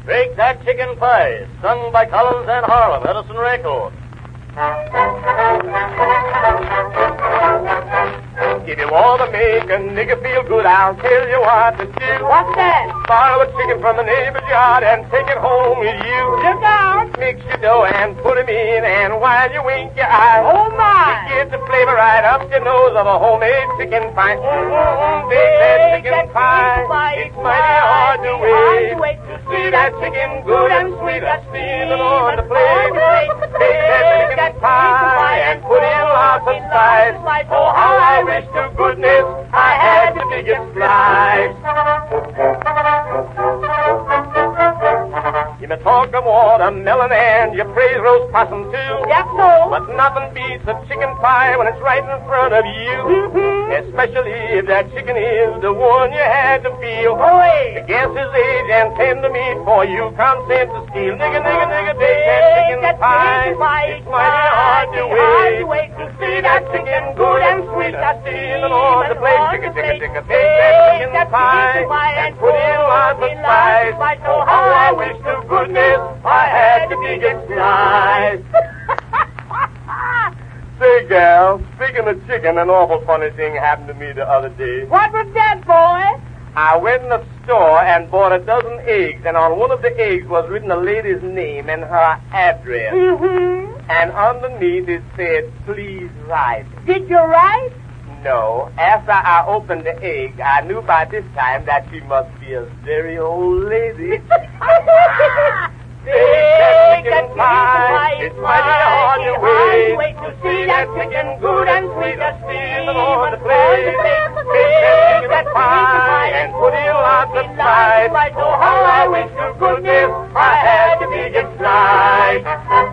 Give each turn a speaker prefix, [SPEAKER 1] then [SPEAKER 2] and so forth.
[SPEAKER 1] Bake That Chicken Pie, sung by Collins and Harlem, Edison Record. If you want to make a nigger feel good, I'll tell you what to do.
[SPEAKER 2] What's that?
[SPEAKER 1] Borrow a chicken from the neighbor's yard and take it home with you.
[SPEAKER 2] Look out.
[SPEAKER 1] Mix your dough and put 'em in, and while you wink your eyes,
[SPEAKER 2] Oh, my.
[SPEAKER 1] get the flavor right up your nose of a homemade chicken pie. Bake that chicken pie. It's mighty hard to wait. To see that chicken good and sweet, steaming on the plate. Bake that chicken pie and put in lots of spice. Oh, how I wish to goodness I had the biggest slice. You may talk of watermelon and you praise roast possum too.
[SPEAKER 2] That's so.
[SPEAKER 1] But nothing beats a chicken pie when it's right in front of you. Especially if that chicken is the one you had to feel.
[SPEAKER 2] Boy.
[SPEAKER 1] Guess his age and tender meat for you consent to steal. Nigga, bake that chicken pie. It's mighty hard to wait. To see that chicken good and sweet, steaming on the plate. Bake that chicken pie and put in lots of spice. Oh, how I wish to goodness I had the biggest slice. Say, gal, speaking of chicken, an awful funny thing happened to me the other day.
[SPEAKER 2] What was that, boy?
[SPEAKER 1] I went in the store and bought a dozen eggs, and on one of the eggs was written a lady's name and her address. And underneath it said, please write.
[SPEAKER 2] Did you write?
[SPEAKER 1] No. After I opened the egg, I knew by this time that she must be a very old lady. Bake that chicken pie. It's mighty hard to wait. To see that chicken good and sweet, steaming on the plate. Bake that chicken pie and put in lots of spice. Oh, how I wish to goodness I had the biggest slice.